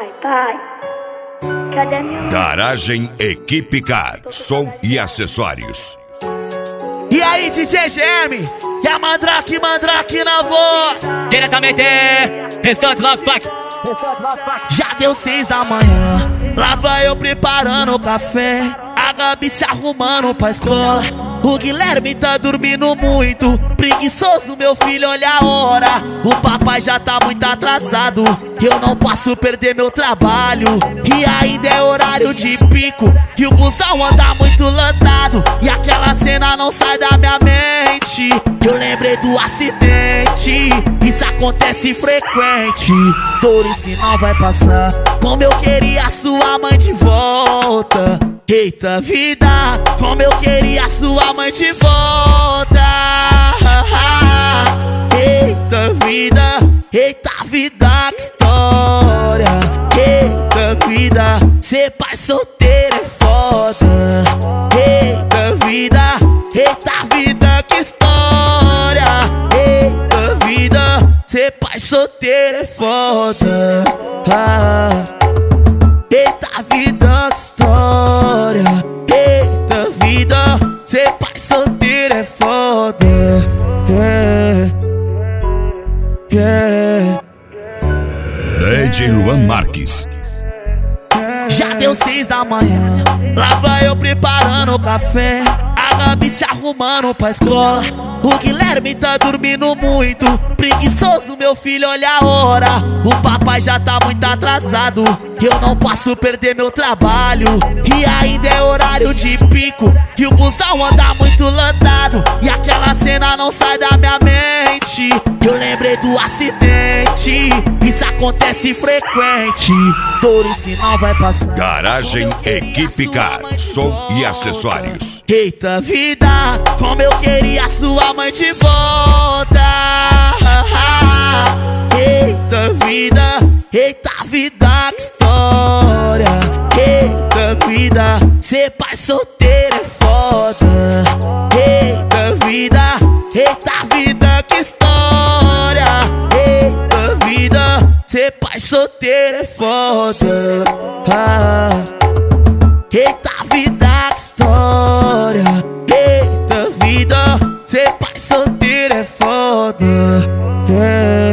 Pai, cadê meu... Garagem Equipe Car, som e acessórios. E aí, DJ GM, e a Mandrake na voz. Diretamente, Restante Love Pack. Já deu 6 da manhã, lá vai eu preparando o café. A Gabi se arrumando pra escola. O Guilherme tá dormindo muito, preguiçoso meu filho, olha a hora. O papai já tá muito atrasado, eu não posso perder meu trabalho. E ainda é horário de pico, e o busão anda muito lotado. E aquela cena não sai da minha mente, eu lembrei do acidente. Isso acontece frequente, dores que não vai passar. Como eu queria sua mãe de volta. Eita vida, como eu queria sua mãe de volta. Eita vida, que história. Eita vida, ser pai solteiro é foda. Eita vida, que história. Eita vida, ser pai solteiro é foda. Eita vida, que história. Eita vida, ser pai solteiro é foda. DJ Luan Marques. Já deu 6 da manhã, lá vai eu preparando o café. A Gabi se arrumando pra escola. O Guilherme tá dormindo muito, preguiçoso meu filho, olha a hora. O papai já tá muito atrasado, eu não posso perder meu trabalho. E ainda é horário de pico, e o busão anda muito lotado. E aquela cena não sai da minha mente, eu lembrei do acidente. Isso acontece frequente, dores que não vai passar. Garagem Equipe Car, som e acessórios. Eita vida, como eu queria sua mãe de volta. Eita vida, que história. Eita vida, ser pai solteiro é foda. Eita vida, que história. Eita vida, ser pai solteiro é foda. Eita vida, que história. Eita vida, ser pai solteiro é foda.